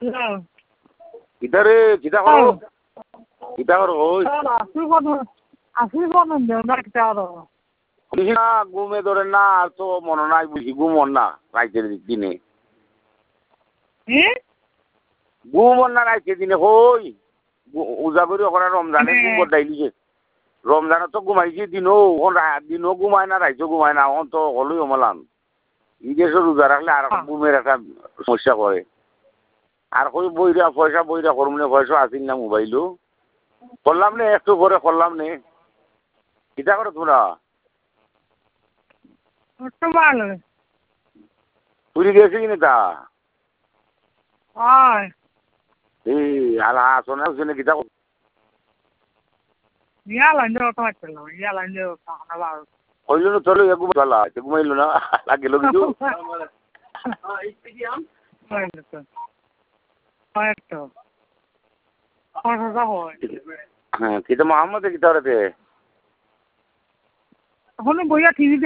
কিতারে কিতা করো কিতা করো ওই না ঘুমে ধরে না আর তো মনে নাই বুঝি ঘুমন না রাইতের দিনে ঘুমন না রাইতের দিনে হই উজাগরি ওখানে রমজানে ঘুম ডাইলিছে রমজানে তো ঘুমাইছি দিনও ঘুমায় না রাইতেও ঘুমায় না এখন তো হলোই অমলান ঈদের রোজা রাখলে আর ঘুমের একটা সমস্যা করে আর কই বইরা পয়সা বইরা করমনে পয়সা আসিল না মোবাইলও করলাম নে একটু করে করলাম নে কিতা করে তোরা পুরি গেছে কিনা তা এই আর আসনে আসনে কিতা হইল না চলো ঘুম চলা ঘুমাইল না লাগিল কিছু হ্যাঁ কিন্তু মোহাম্মদ কিতা রে এখন বইয়া টিভি